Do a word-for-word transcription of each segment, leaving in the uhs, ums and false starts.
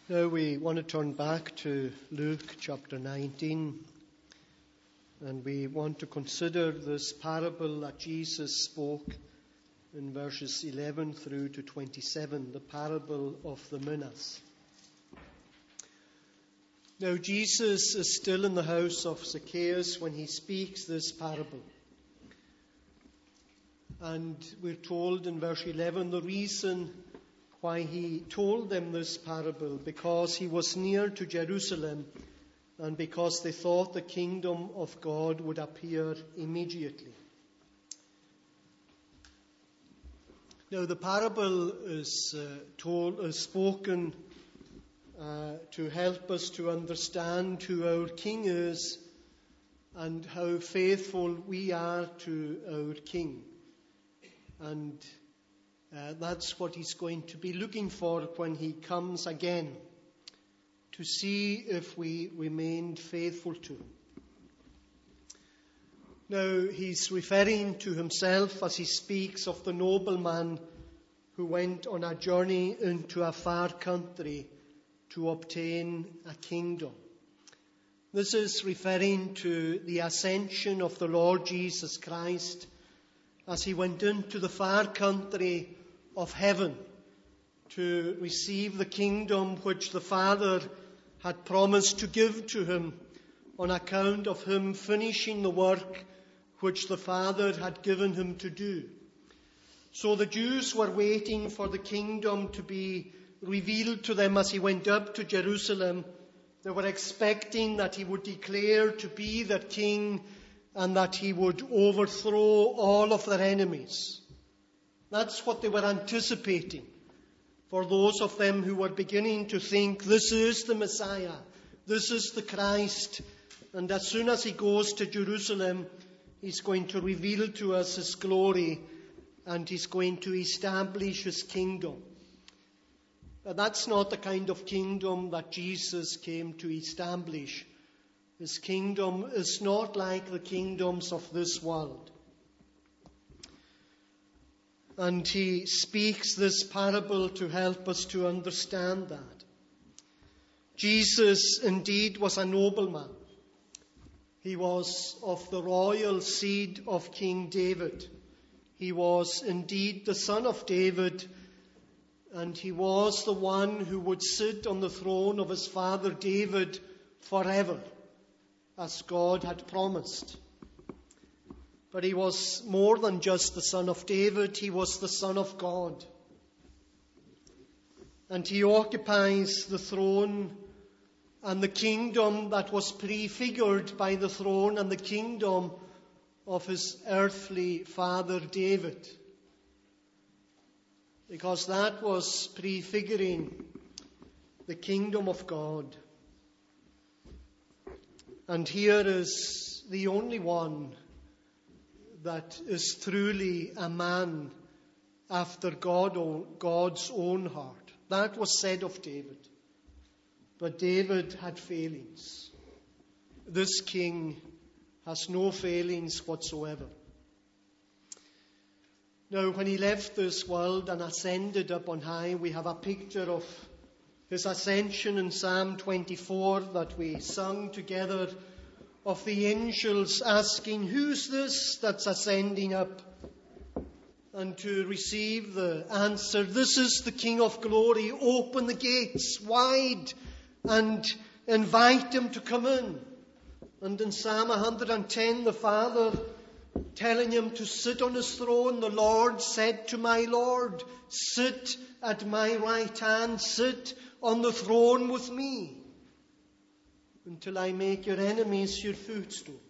Now we want to turn back to Luke chapter nineteen, and we want to consider this parable that Jesus spoke in verses eleven through to twenty-seven, the parable of the minas. Now Jesus is still in the house of Zacchaeus when he speaks this parable. And we're told in verse eleven the reason why he told them this parable, because he was near to Jerusalem and because they thought the kingdom of God would appear immediately. Now the parable is uh, told, is spoken uh, to help us to understand who our King is and how faithful we are to our King. And Uh, that's what he's going to be looking for when he comes again, to see if we remained faithful to him. Now, he's referring to himself as he speaks of the nobleman who went on a journey into a far country to obtain a kingdom. This is referring to the ascension of the Lord Jesus Christ as he went into the far country of heaven to receive the kingdom which the Father had promised to give to him on account of him finishing the work which the Father had given him to do. So the Jews were waiting for the kingdom to be revealed to them as he went up to Jerusalem. They were expecting that he would declare to be their king and that he would overthrow all of their enemies. That's what they were anticipating. For those of them who were beginning to think, this is the Messiah, this is the Christ, and as soon as he goes to Jerusalem, he's going to reveal to us his glory and he's going to establish his kingdom. But that's not the kind of kingdom that Jesus came to establish. His kingdom is not like the kingdoms of this world. And he speaks this parable to help us to understand that. Jesus indeed was a nobleman. He was of the royal seed of King David. He was indeed the son of David, and he was the one who would sit on the throne of his father David forever, as God had promised. But he was more than just the son of David, he was the Son of God. And he occupies the throne and the kingdom that was prefigured by the throne and the kingdom of his earthly father David. Because that was prefiguring the kingdom of God. And here is the only one that is truly a man after God, God's own heart. That was said of David. But David had failings. This king has no failings whatsoever. Now, when he left this world and ascended up on high, we have a picture of his ascension in Psalm twenty-four that we sung together, of the angels asking, who's this that's ascending up? And to receive the answer, this is the King of glory. Open the gates wide and invite him to come in. And in Psalm one hundred ten, the Father telling him to sit on his throne, the Lord said to my Lord, sit at my right hand, sit on the throne with me, until I make your enemies your footstool.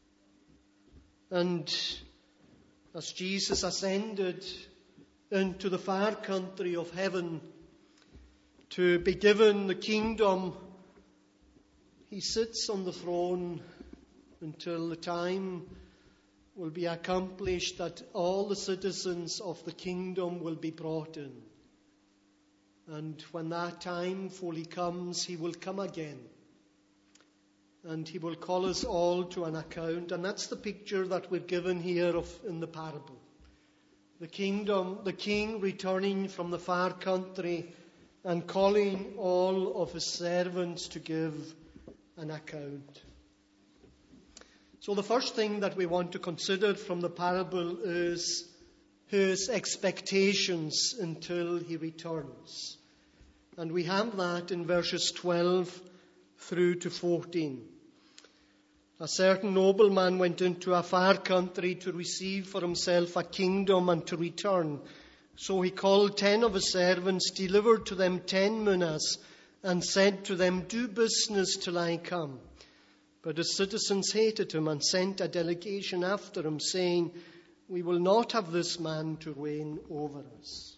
And as Jesus ascended into the far country of heaven to be given the kingdom, he sits on the throne until the time will be accomplished that all the citizens of the kingdom will be brought in. And when that time fully comes, he will come again. And he will call us all to an account. And that's the picture that we're given here of in the parable. The kingdom, the king returning from the far country and calling all of his servants to give an account. So the first thing that we want to consider from the parable is his expectations until he returns. And we have that in verses twelve through to fourteen. A certain nobleman went into a far country to receive for himself a kingdom and to return. So he called ten of his servants, delivered to them ten minas, and said to them, "Do business till I come." But his citizens hated him and sent a delegation after him, saying, "We will not have this man to reign over us."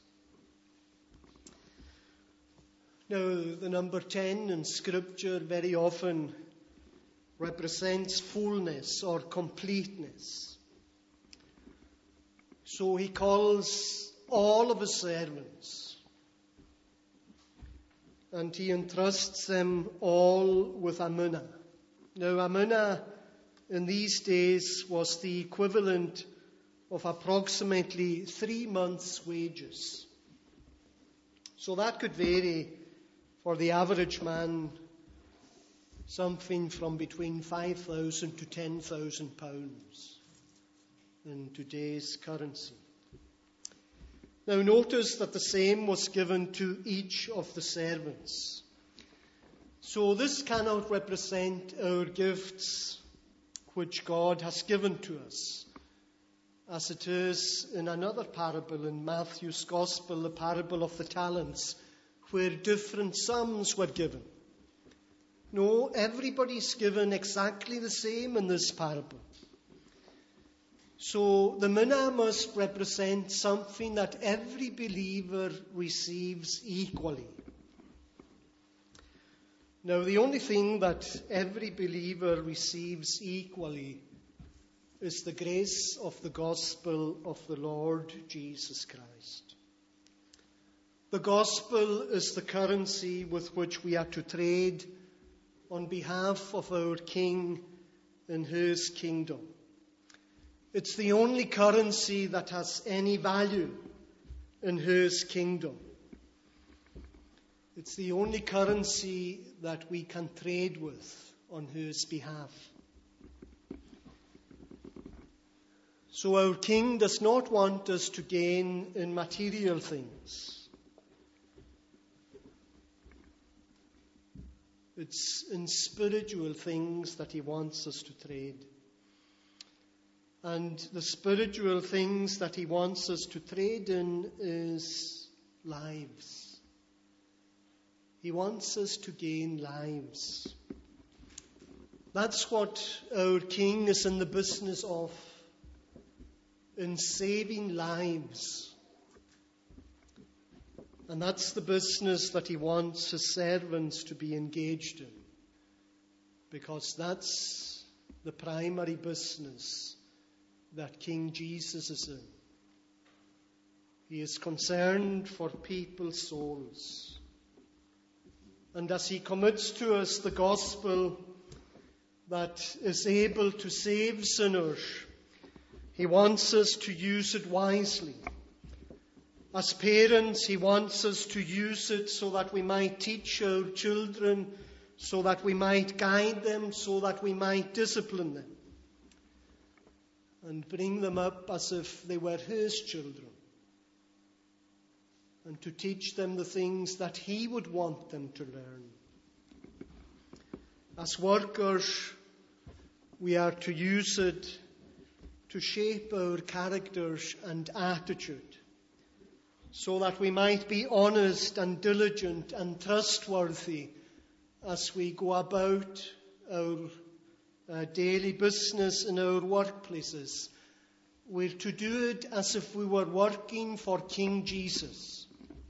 Now, the number ten in Scripture very often represents fullness or completeness. So he calls all of his servants, and he entrusts them all with a mina. Now, a mina in these days was the equivalent of approximately three months' wages. So that could vary for the average man, something from between five thousand to ten thousand pounds in today's currency. Now notice that the same was given to each of the servants. So this cannot represent our gifts which God has given to us, as it is in another parable in Matthew's Gospel, the parable of the talents, where different sums were given. No, everybody's given exactly the same in this parable. So the mina must represent something that every believer receives equally. Now, the only thing that every believer receives equally is the grace of the gospel of the Lord Jesus Christ. The gospel is the currency with which we are to trade on behalf of our King in his kingdom. It's the only currency that has any value in his kingdom. It's the only currency that we can trade with on his behalf. So our King does not want us to gain in material things. It's in spiritual things that he wants us to trade. And the spiritual things that he wants us to trade in is lives. He wants us to gain lives. That's what our King is in the business of, in saving lives. And that's the business that he wants his servants to be engaged in, because that's the primary business that King Jesus is in. He is concerned for people's souls. And as he commits to us the gospel that is able to save sinners, he wants us to use it wisely. As parents, he wants us to use it so that we might teach our children, so that we might guide them, so that we might discipline them, and bring them up as if they were his children, and to teach them the things that he would want them to learn. As workers, we are to use it to shape our characters and attitude, so that we might be honest and diligent and trustworthy as we go about our uh, daily business in our workplaces. We're to do it as if we were working for King Jesus.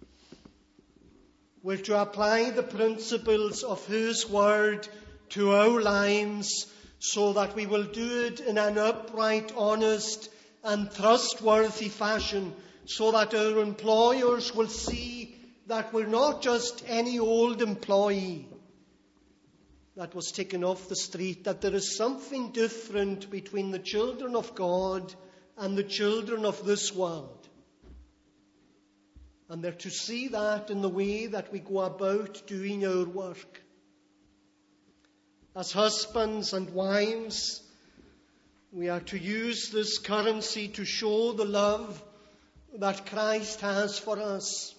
We're to apply the principles of his word to our lives, so that we will do it in an upright, honest, and trustworthy fashion, so that our employers will see that we're not just any old employee that was taken off the street, that there is something different between the children of God and the children of this world. And they're to see that in the way that we go about doing our work. As husbands and wives, we are to use this currency to show the love that Christ has for us.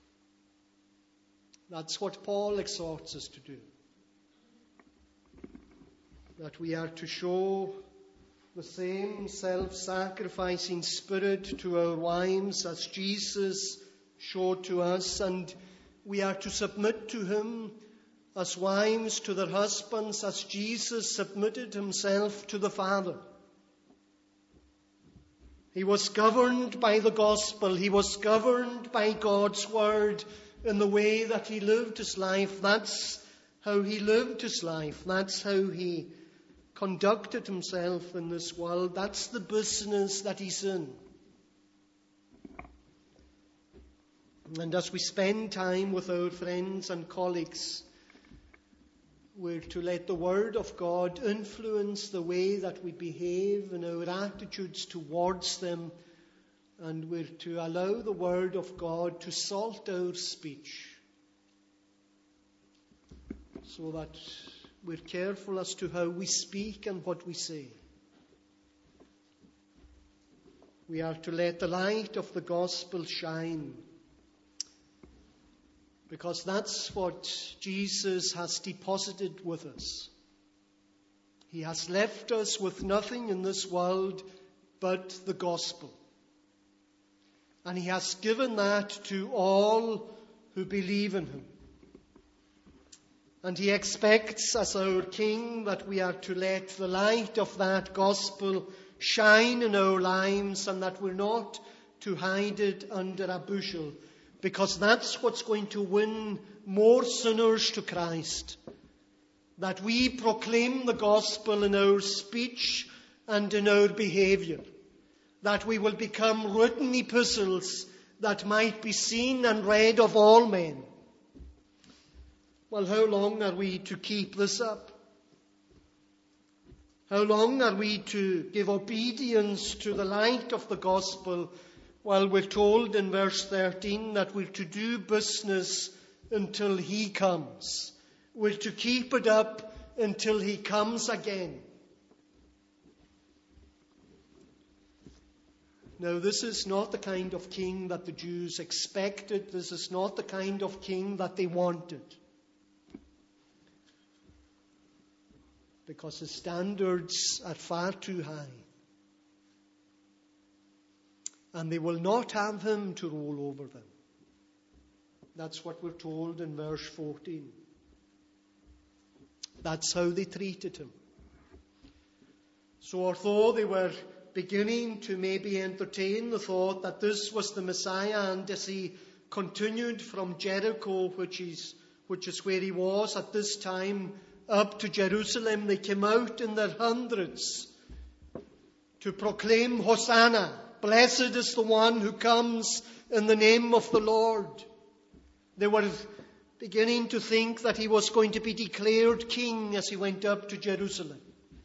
That's what Paul exhorts us to do. That we are to show the same self-sacrificing spirit to our wives as Jesus showed to us, and we are to submit to him as wives to their husbands as Jesus submitted himself to the Father. He was governed by the gospel. He was governed by God's word in the way that he lived his life. That's how he lived his life. That's how he conducted himself in this world. That's the business that he's in. And as we spend time with our friends and colleagues, we're to let the Word of God influence the way that we behave and our attitudes towards them. And we're to allow the Word of God to salt our speech so that we're careful as to how we speak and what we say. We are to let the light of the gospel shine, because that's what Jesus has deposited with us. He has left us with nothing in this world but the gospel. And he has given that to all who believe in him. And he expects, as our King, that we are to let the light of that gospel shine in our lives, and that we're not to hide it under a bushel, because that's what's going to win more sinners to Christ. That we proclaim the gospel in our speech and in our behavior. That we will become written epistles that might be seen and read of all men. Well, how long are we to keep this up? How long are we to give obedience to the light of the gospel? Well, we're told in verse thirteen that we're to do business until he comes. We're to keep it up until he comes again. Now, this is not the kind of king that the Jews expected. This is not the kind of king that they wanted. Because his standards are far too high. And they will not have him to rule over them. That's what we're told in verse fourteen. That's how they treated him. So although they were beginning to maybe entertain the thought that this was the Messiah, and as he continued from Jericho, which is, which is where he was at this time, up to Jerusalem, they came out in their hundreds to proclaim Hosanna. Blessed is the one who comes in the name of the Lord. They were beginning to think that he was going to be declared king as he went up to Jerusalem.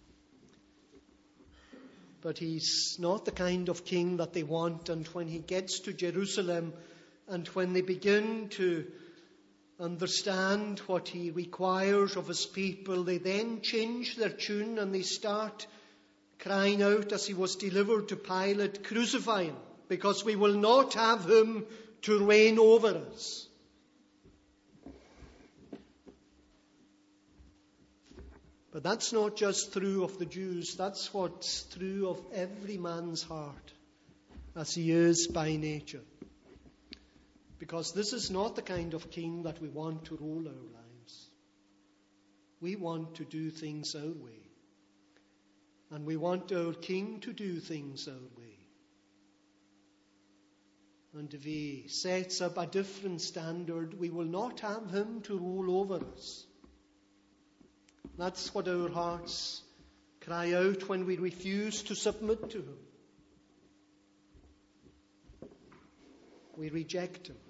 But he's not the kind of king that they want. And when he gets to Jerusalem, and when they begin to understand what he requires of his people, they then change their tune and they start crying out as he was delivered to Pilate, "Crucify him, because we will not have him to reign over us." But that's not just true of the Jews. That's what's true of every man's heart, as he is by nature. Because this is not the kind of king that we want to rule our lives. We want to do things our way. And we want our king to do things our way. And if he sets up a different standard, we will not have him to rule over us. That's what our hearts cry out when we refuse to submit to him. We reject him.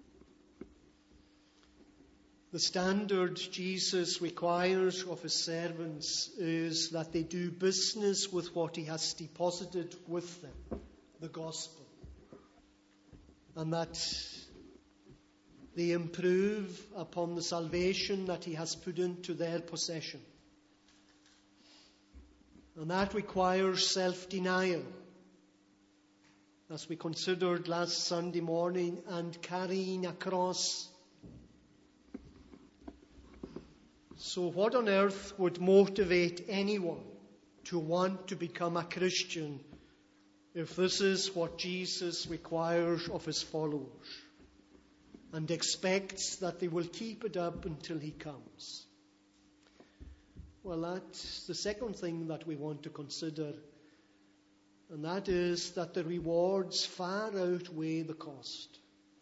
The standard Jesus requires of his servants is that they do business with what he has deposited with them, the gospel. And that They improve upon the salvation that he has put into their possession. And that requires self-denial, as we considered last Sunday morning, and carrying a cross. So what on earth would motivate anyone to want to become a Christian if this is what Jesus requires of his followers and expects that they will keep it up until he comes? Well, that's the second thing that we want to consider, and that is that the rewards far outweigh the cost.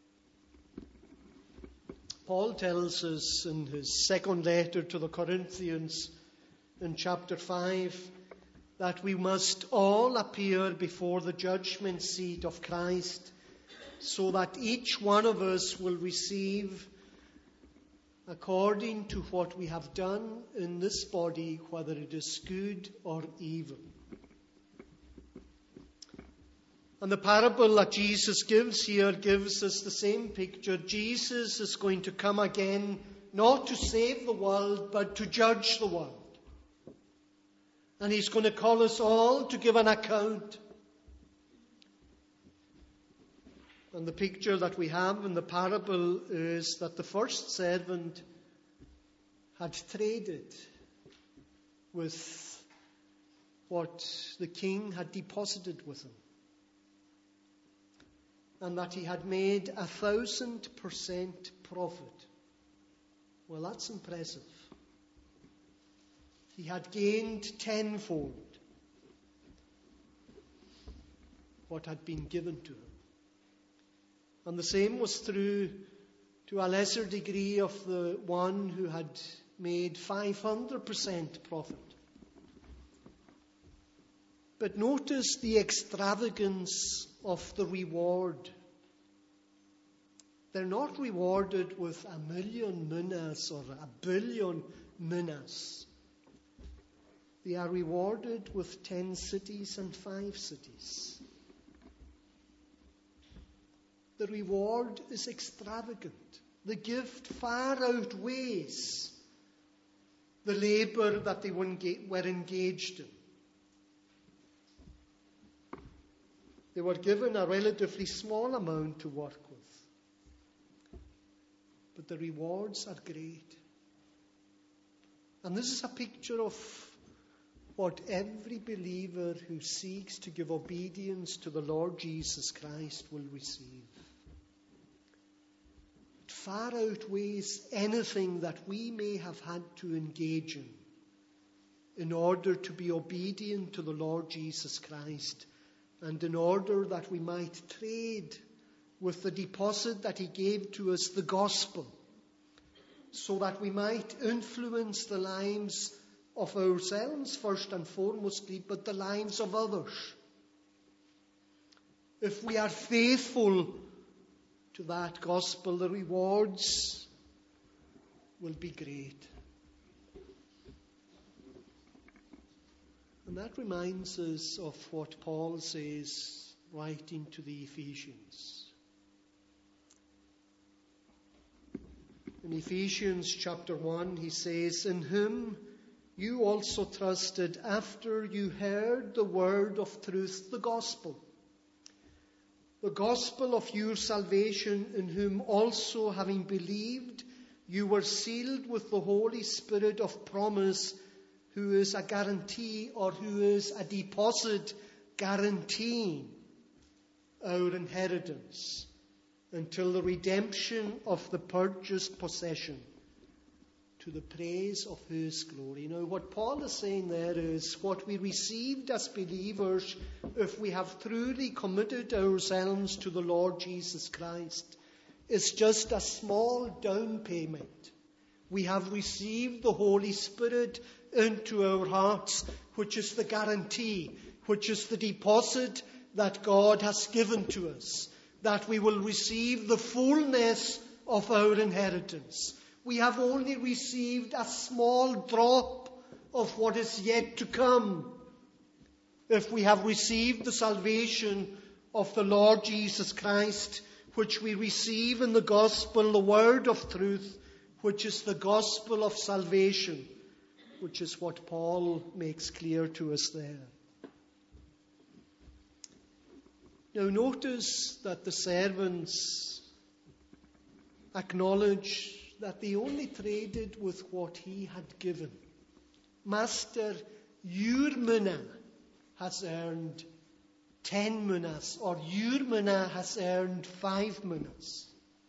Paul tells us in his second letter to the Corinthians in chapter five that we must all appear before the judgment seat of Christ, so that each one of us will receive according to what we have done in this body, whether it is good or evil. And the parable that Jesus gives here gives us the same picture. Jesus is going to come again, not to save the world, but to judge the world. And he's going to call us all to give an account. And the picture that we have in the parable is that the first servant had traded with what the king had deposited with him, and that he had made a thousand percent profit. Well, that's impressive. He had gained tenfold what had been given to him. And the same was true to a lesser degree of the one who had made five hundred percent profit. But notice the extravagance of the reward. They're not rewarded with a million minas or a billion minas. They are rewarded with ten cities and five cities. The reward is extravagant. The gift far outweighs the labor that they were engaged in. They were given a relatively small amount to work with, but the rewards are great. And this is a picture of what every believer who seeks to give obedience to the Lord Jesus Christ will receive. It far outweighs anything that we may have had to engage in in order to be obedient to the Lord Jesus Christ, and in order that we might trade with the deposit that he gave to us, the gospel, so that we might influence the lives of ourselves first and foremostly, but the lives of others. If we are faithful to that gospel, the rewards will be great. And that reminds us of what Paul says, writing to the Ephesians. In Ephesians chapter one, he says, "In whom you also trusted after you heard the word of truth, the gospel. The gospel of your salvation, in whom also, having believed, you were sealed with the Holy Spirit of promise, who is a guarantee, or who is a deposit guaranteeing our inheritance until the redemption of the purchased possession, to the praise of his glory." Now, what Paul is saying there is what we received as believers, if we have truly committed ourselves to the Lord Jesus Christ, is just a small down payment. We have received the Holy Spirit into our hearts, which is the guarantee, which is the deposit that God has given to us, that we will receive the fullness of our inheritance. We have only received a small drop of what is yet to come, if we have received the salvation of the Lord Jesus Christ, which we receive in the gospel, the word of truth, which is the gospel of salvation, which is what Paul makes clear to us there. Now notice that the servants acknowledge that they only traded with what he had given. Master, your mina has earned ten minas, or your mina has earned five minas.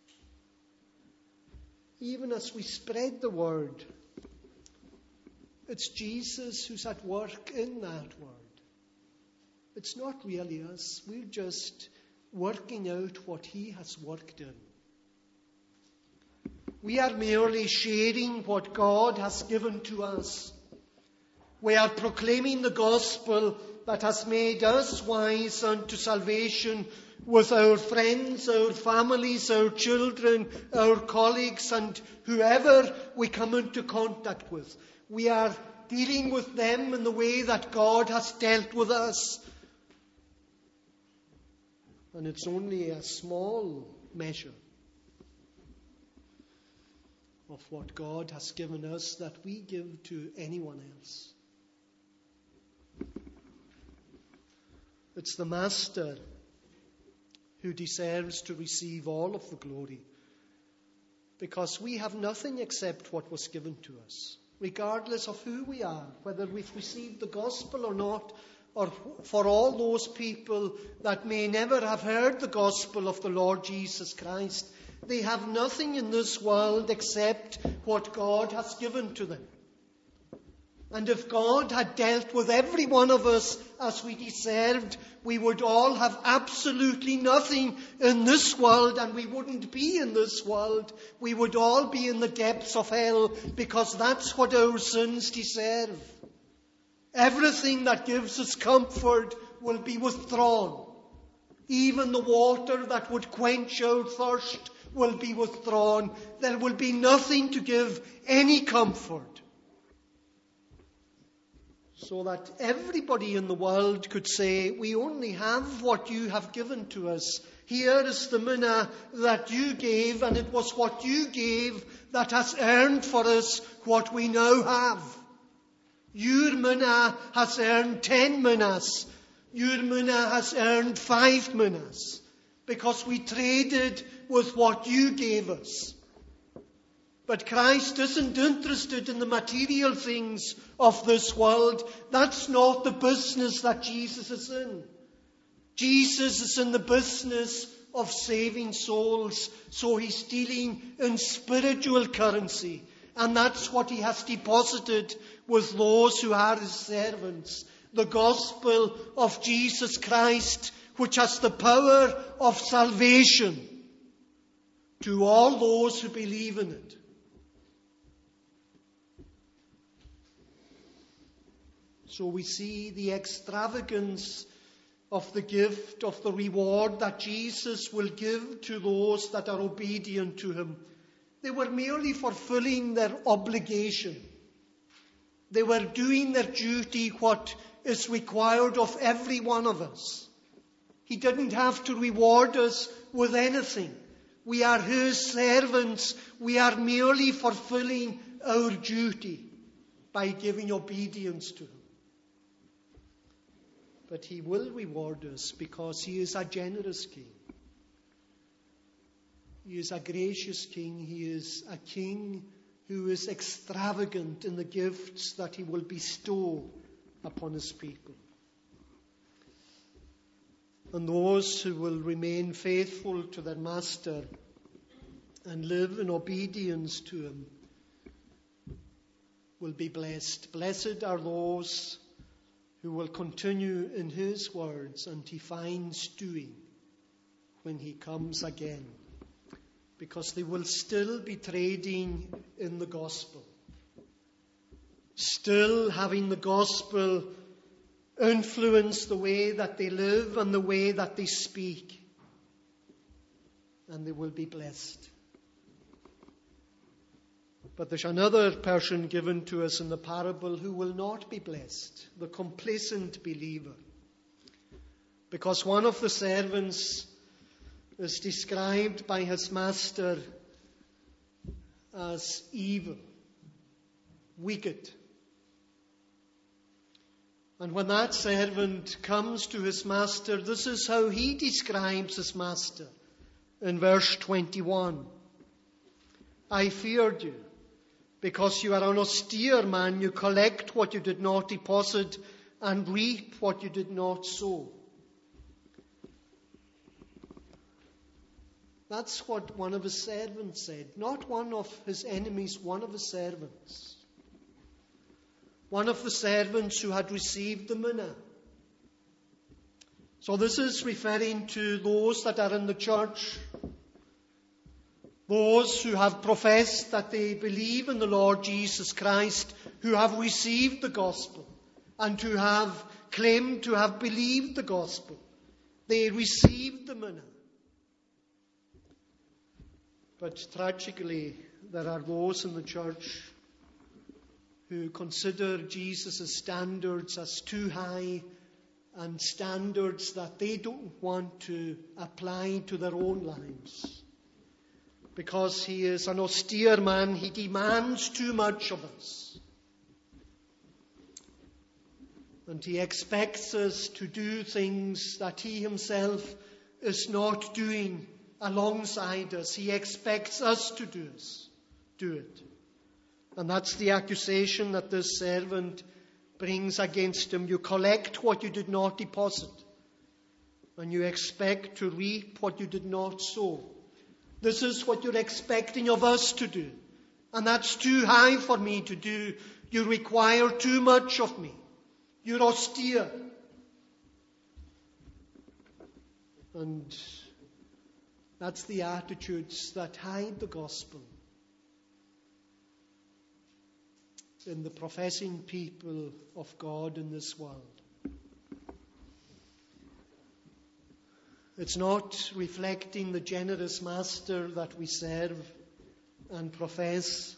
Even as we spread the word, it's Jesus who's at work in that word. It's not really us. We're just working out what he has worked in. We are merely sharing what God has given to us. We are proclaiming the gospel that has made us wise unto salvation with our friends, our families, our children, our colleagues, and whoever we come into contact with. We are dealing with them in the way that God has dealt with us. And it's only a small measure of what God has given us that we give to anyone else. It's the Master who deserves to receive all of the glory, because we have nothing except what was given to us, regardless of who we are, whether we've received the gospel or not, or for all those people that may never have heard the gospel of the Lord Jesus Christ. They have nothing in this world except what God has given to them. And if God had dealt with every one of us as we deserved, we would all have absolutely nothing in this world, and we wouldn't be in this world. We would all be in the depths of hell, because that's what our sins deserve. Everything that gives us comfort will be withdrawn. Even the water that would quench our thirst will be withdrawn. There will be nothing to give any comfort. So that everybody in the world could say, we only have what you have given to us. Here is the mina that you gave, and it was what you gave that has earned for us what we now have. Your mina has earned ten minas. Your mina has earned five minas. Because we traded with what you gave us. But Christ isn't interested in the material things of this world. That's not the business that Jesus is in. Jesus is in the business of saving souls. So he's dealing in spiritual currency. And that's what he has deposited with those who are his servants. The gospel of Jesus Christ, which has the power of salvation to all those who believe in it. So we see the extravagance of the gift, of the reward that Jesus will give to those that are obedient to him. They were merely fulfilling their obligation. They were doing their duty, what is required of every one of us. He didn't have to reward us with anything. We are his servants. We are merely fulfilling our duty by giving obedience to him. But he will reward us because he is a generous king. He is a gracious king. He is a king who is extravagant in the gifts that he will bestow upon his people. And those who will remain faithful to their master and live in obedience to him will be blessed. Blessed are those who will continue in his words and he finds doing when he comes again. Because they will still be trading in the gospel. Still having the gospel influence the way that they live and the way that they speak. And they will be blessed. But there's another person given to us in the parable who will not be blessed. The complacent believer. Because one of the servants is described by his master as evil, wicked. And when that servant comes to his master, this is how he describes his master in verse twenty-one. I feared you, because you are an austere man. You collect what you did not deposit and reap what you did not sow. That's what one of his servants said. Not one of his enemies, one of his servants. One of the servants who had received the manna. So this is referring to those that are in the church. Those who have professed that they believe in the Lord Jesus Christ, who have received the gospel, and who have claimed to have believed the gospel. They received the manna. But tragically, there are those in the church who consider Jesus' standards as too high, and standards that they don't want to apply to their own lives. Because he is an austere man, he demands too much of us. And he expects us to do things that he himself is not doing alongside us. He expects us to do, us, do it. And that's the accusation that this servant brings against him. You collect what you did not deposit, and you expect to reap what you did not sow. This is what you're expecting of us to do. And that's too high for me to do. You require too much of me. You're austere. And that's the attitudes that hide the gospel in the professing people of God in this world. It's not reflecting the generous master that we serve and profess.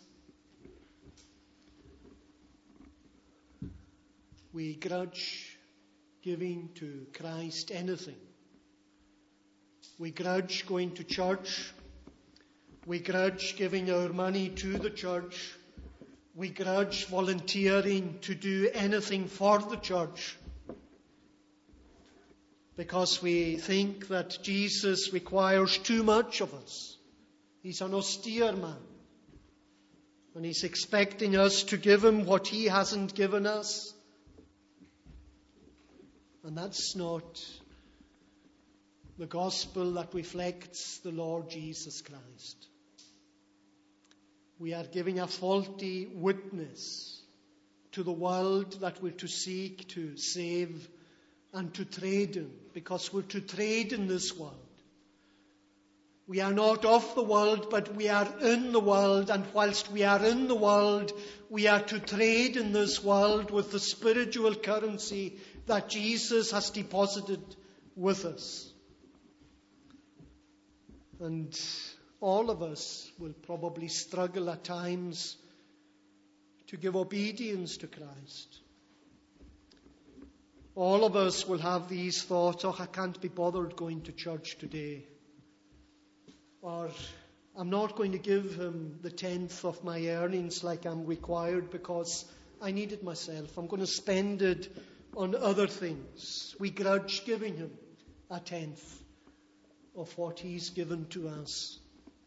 We grudge giving to Christ anything. We grudge going to church. We grudge giving our money to the church. We grudge volunteering to do anything for the church. Because we think that Jesus requires too much of us. He's an austere man. And he's expecting us to give him what he hasn't given us. And that's not the gospel that reflects the Lord Jesus Christ. We are giving a faulty witness to the world that we're to seek to save and to trade in, because we're to trade in this world. We are not of the world, but we are in the world, and whilst we are in the world, we are to trade in this world with the spiritual currency that Jesus has deposited with us. And all of us will probably struggle at times to give obedience to Christ. All of us will have these thoughts, oh, I can't be bothered going to church today. Or, I'm not going to give him the tenth of my earnings like I'm required because I need it myself. I'm going to spend it on other things. We grudge giving him a tenth of what he's given to us.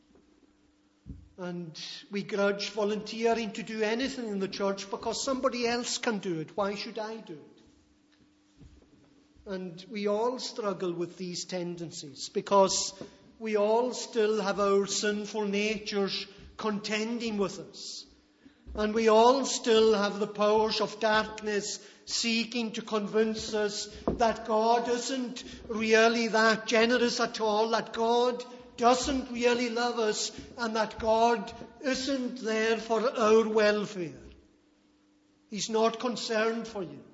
And we grudge volunteering to do anything in the church because somebody else can do it. Why should I do it? And we all struggle with these tendencies because we all still have our sinful natures contending with us. And we all still have the powers of darkness seeking to convince us that God isn't really that generous at all, that God doesn't really love us, and that God isn't there for our welfare. He's not concerned for you.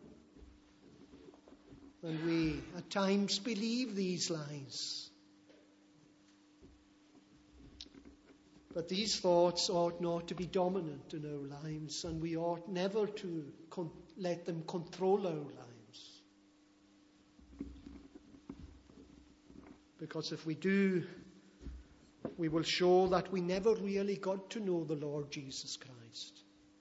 And we at times believe these lies. But these thoughts ought not to be dominant in our lives, and we ought never to con- let them control our lives. Because if we do, we will show that we never really got to know the Lord Jesus Christ.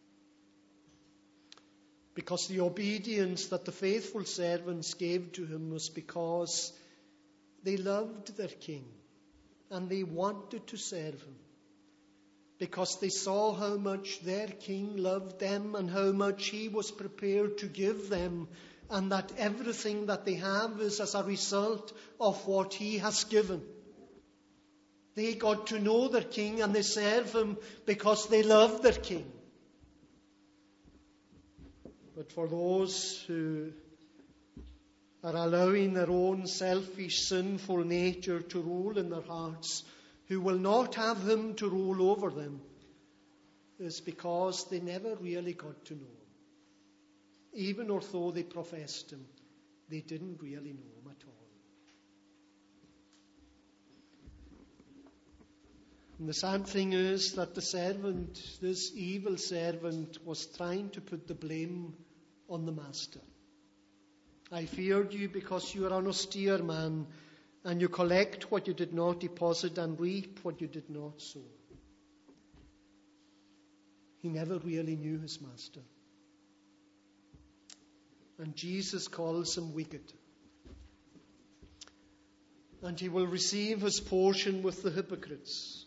Because the obedience that the faithful servants gave to him was because they loved their king and they wanted to serve him. Because they saw how much their king loved them and how much he was prepared to give them, and that everything that they have is as a result of what he has given. They got to know their king and they serve him because they love their king. But for those who are allowing their own selfish, sinful nature to rule in their hearts, who will not have him to rule over them, is because they never really got to know him. Even although they professed him, they didn't really know him at all. And the sad thing is that the servant, this evil servant, was trying to put the blame on the master. I feared you because you are an austere man, and you collect what you did not deposit and reap what you did not sow. He never really knew his master. And Jesus calls him wicked. And he will receive his portion with the hypocrites.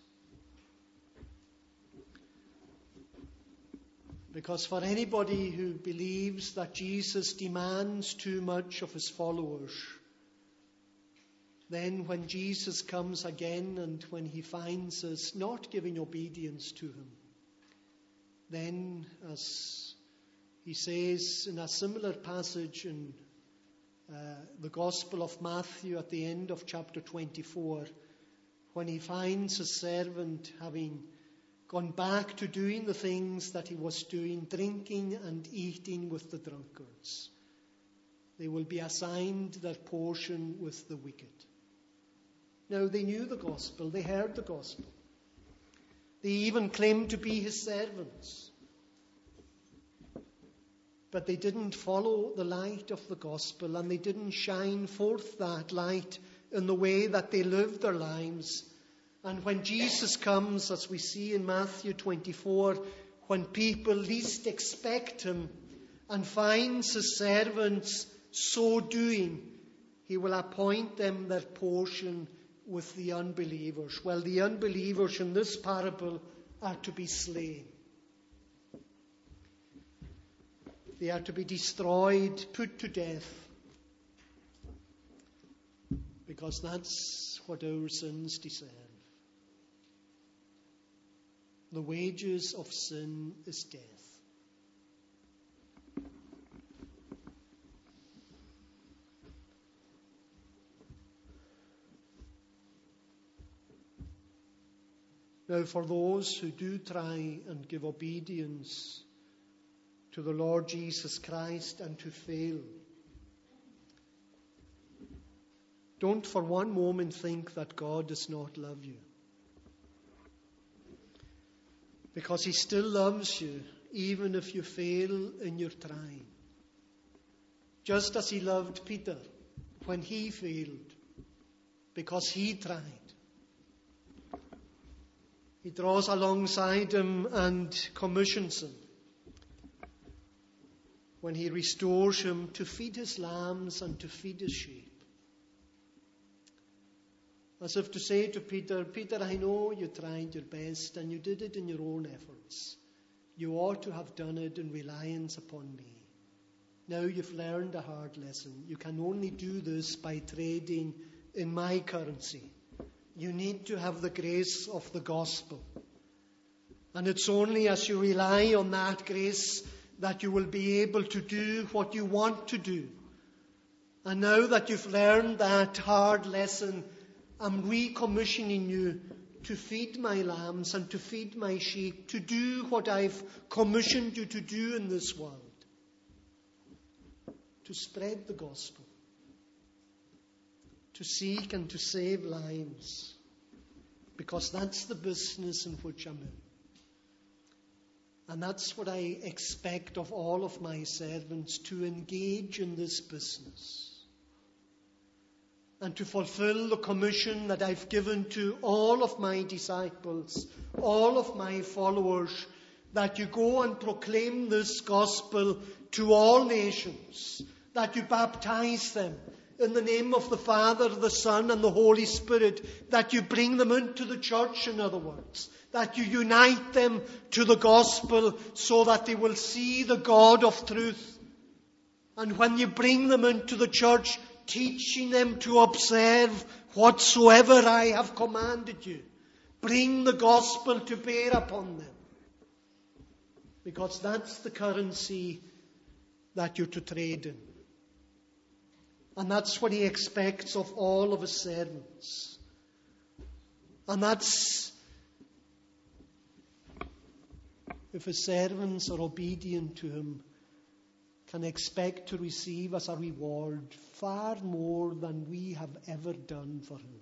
Because for anybody who believes that Jesus demands too much of his followers, then when Jesus comes again and when he finds us not giving obedience to him, then, as he says in a similar passage in uh, the Gospel of Matthew at the end of chapter twenty-four, when he finds his servant having gone back to doing the things that he was doing, drinking and eating with the drunkards, they will be assigned their portion with the wicked. Now, they knew the gospel, they heard the gospel. They even claimed to be his servants. But they didn't follow the light of the gospel, and they didn't shine forth that light in the way that they lived their lives. And when Jesus comes, as we see in Matthew twenty-four, when people least expect him and finds his servants so doing, he will appoint them their portion with the unbelievers. Well, the unbelievers in this parable are to be slain. They are to be destroyed, put to death, because that's what our sins deserve. The wages of sin is death. Now, for those who do try and give obedience to the Lord Jesus Christ and to fail, don't for one moment think that God does not love you. Because he still loves you, even if you fail in your trying. Just as he loved Peter when he failed, because he tried. He draws alongside him and commissions him when he restores him to feed his lambs and to feed his sheep. As if to say to Peter, Peter, I know you tried your best and you did it in your own efforts. You ought to have done it in reliance upon me. Now you've learned a hard lesson. You can only do this by trading in my currency. You need to have the grace of the gospel. And it's only as you rely on that grace that you will be able to do what you want to do. And now that you've learned that hard lesson, I'm recommissioning you to feed my lambs and to feed my sheep, to do what I've commissioned you to do in this world. To spread the gospel. To seek and to save lives. Because that's the business in which I'm in. And that's what I expect of all of my servants, to engage in this business. and to fulfill the commission that I've given to all of my disciples, all of my followers, that you go and proclaim this gospel to all nations, that you baptize them in the name of the Father, the Son, and the Holy Spirit, that you bring them into the church, in other words, that you unite them to the gospel so that they will see the God of truth. And when you bring them into the church, teaching them to observe whatsoever I have commanded you, bring the gospel to bear upon them. Because that's the currency that you're to trade in. And that's what he expects of all of his servants. And that's if his servants are obedient to him, can expect to receive as a reward far more than we have ever done for him.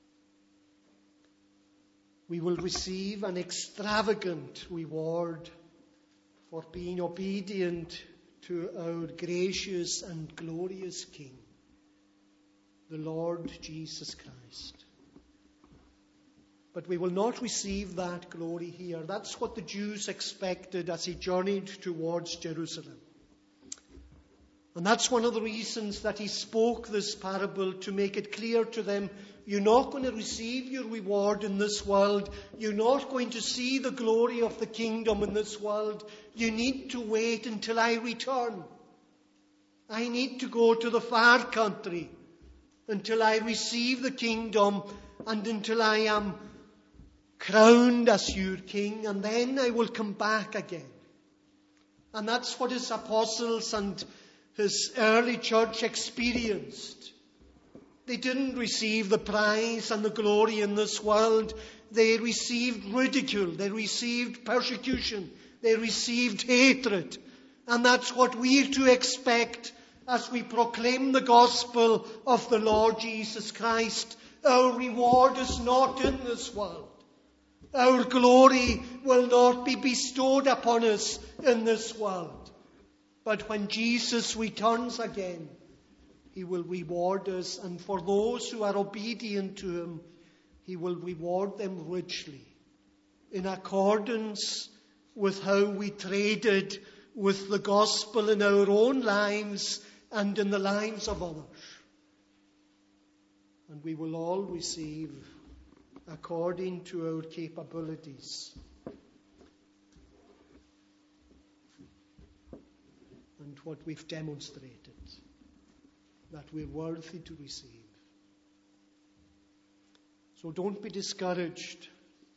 We will receive an extravagant reward for being obedient to our gracious and glorious King, the Lord Jesus Christ. But we will not receive that glory here. That's what the Jews expected as he journeyed towards Jerusalem. And that's one of the reasons that he spoke this parable, to make it clear to them, you're not going to receive your reward in this world. You're not going to see the glory of the kingdom in this world. You need to wait until I return. I need to go to the far country until I receive the kingdom and until I am crowned as your king, and then I will come back again. And that's what his apostles and his early church experienced. They didn't receive the prize and the glory in this world. They received ridicule. They received persecution. They received hatred. And that's what we're to expect as we proclaim the gospel of the Lord Jesus Christ. Our reward is not in this world. Our glory will not be bestowed upon us in this world. But when Jesus returns again, he will reward us. And for those who are obedient to him, he will reward them richly, in accordance with how we traded with the gospel in our own lives and in the lives of others. And we will all receive according to our capabilities. And what we've demonstrated, that we're worthy to receive. So don't be discouraged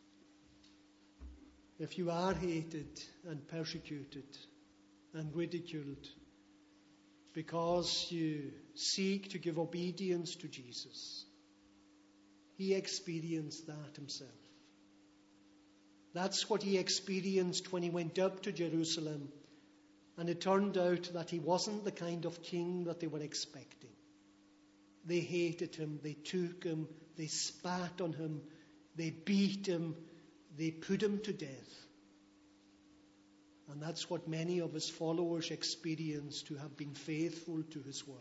if you are hated and persecuted and ridiculed because you seek to give obedience to Jesus. He experienced that himself. That's what he experienced when he went up to Jerusalem. And it turned out that he wasn't the kind of king that they were expecting. They hated him, they took him, they spat on him, they beat him, they put him to death. And that's what many of his followers experienced who have been faithful to his word.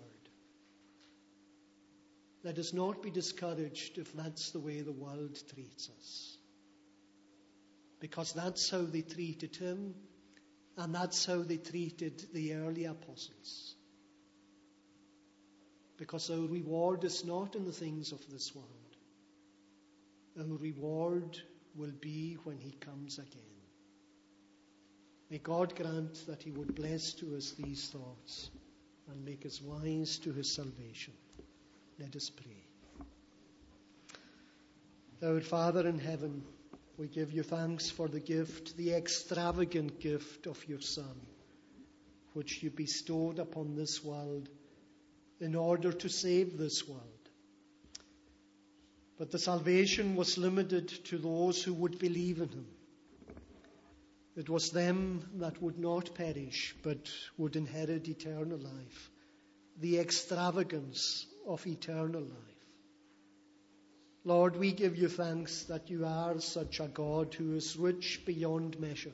Let us not be discouraged if that's the way the world treats us. Because that's how they treated him. And that's how they treated the early apostles. Because our reward is not in the things of this world. Our reward will be when he comes again. May God grant that he would bless to us these thoughts and make us wise to his salvation. Let us pray. Our Father in heaven, we give you thanks for the gift, the extravagant gift of your Son, which you bestowed upon this world in order to save this world. But the salvation was limited to those who would believe in him. It was them that would not perish, but would inherit eternal life. The extravagance of eternal life. Lord, we give you thanks that you are such a God who is rich beyond measure.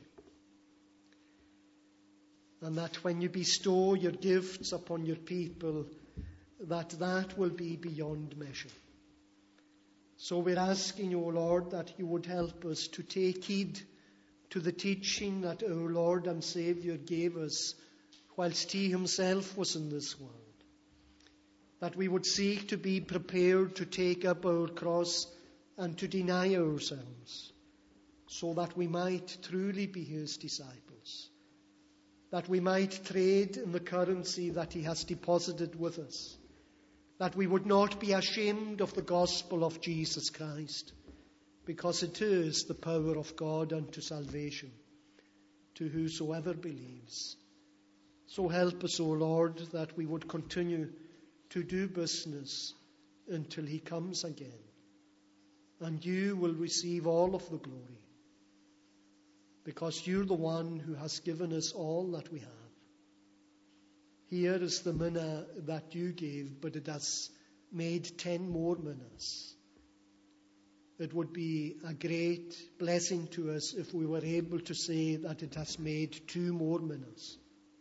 And that when you bestow your gifts upon your people, that that will be beyond measure. So we're asking, O Lord, that you would help us to take heed to the teaching that our Lord and Saviour gave us whilst he himself was in this world. That we would seek to be prepared to take up our cross and to deny ourselves, so that we might truly be his disciples. That we might trade in the currency that he has deposited with us. That we would not be ashamed of the gospel of Jesus Christ, because it is the power of God unto salvation to whosoever believes. So help us, O Lord, that we would continue to do business until he comes again. And you will receive all of the glory, because you're the one who has given us all that we have. Here is the manna that you gave, but it has made ten more mannas. It would be a great blessing to us if we were able to say that it has made two more mannas,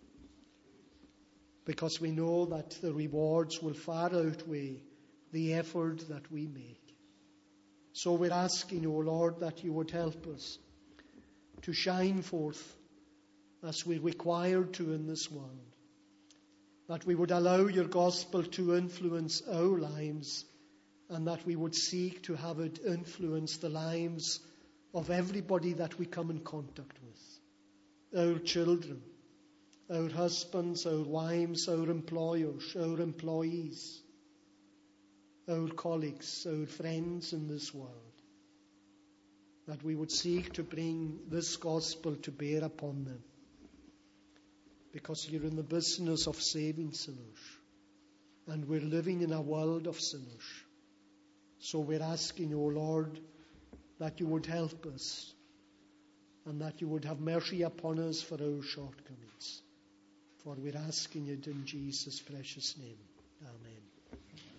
because we know that the rewards will far outweigh the effort that we make. So we're asking, O Lord, that you would help us to shine forth as we're required to in this world. That we would allow your gospel to influence our lives, and that we would seek to have it influence the lives of everybody that we come in contact with. Our children, our husbands, our wives, our employers, our employees, our colleagues, our friends in this world. That we would seek to bring this gospel to bear upon them, because you're in the business of saving sinners, and we're living in a world of sinners. So we're asking, O Lord, that you would help us, and that you would have mercy upon us for our shortcomings. For we're asking it in Jesus' precious name. Amen.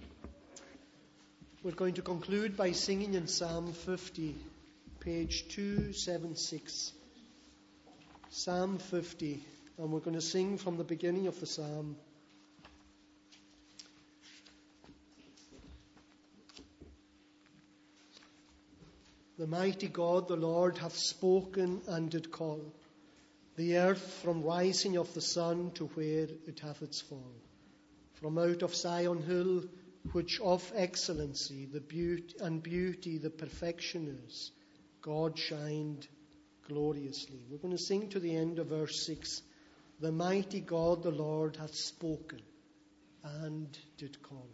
We're going to conclude by singing in Psalm fifty, page two seventy-six. Psalm fifty, and we're going to sing from the beginning of the psalm. The mighty God, the Lord, hath spoken and did call the earth from rising of the sun to where it hath its fall. From out of Zion hill, which of excellency the beauty and beauty the perfection is, God shined gloriously. We're going to sing to the end of verse six. The mighty God, the Lord, hath spoken and did call.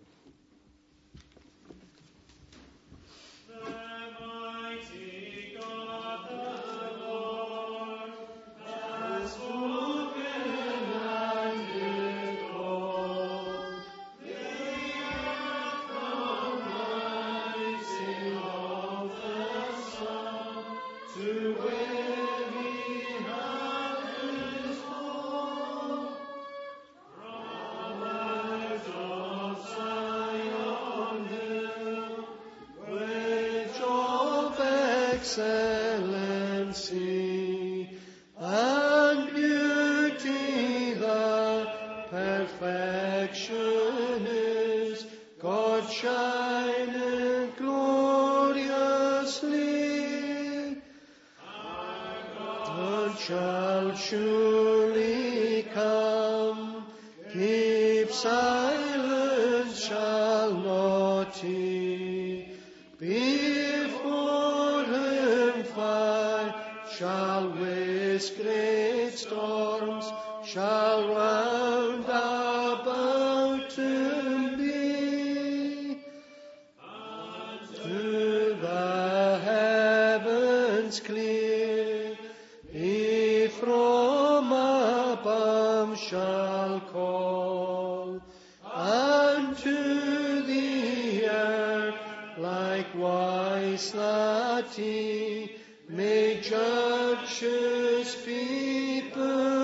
Excellency and beauty, the perfection is, God shineth gloriously. God shall surely come, keep silence, shall not he. Before him fire shall whisk great storms, shall round about him be. To the heavens clear, he from above shall call, and to the earth likewise that he may judge his people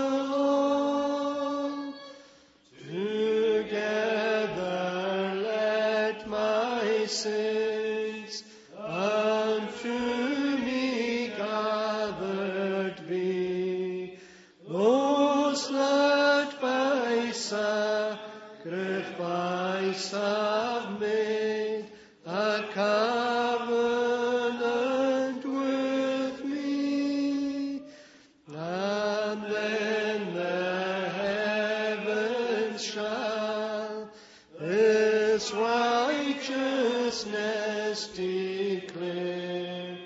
all. Together let my sins unto me gathered be, those that by sacrifice Christ have made a covenant with me, and when the heavens shall His righteousness declare,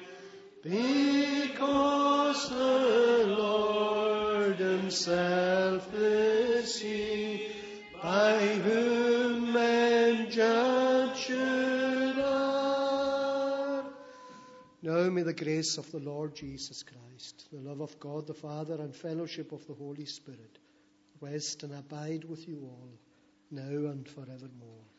because the Lord Himself is He, by whom men judged are. Now may the grace of the Lord Jesus Christ, the love of God the Father, and fellowship of the Holy Spirit rest and abide with you all, now and forevermore.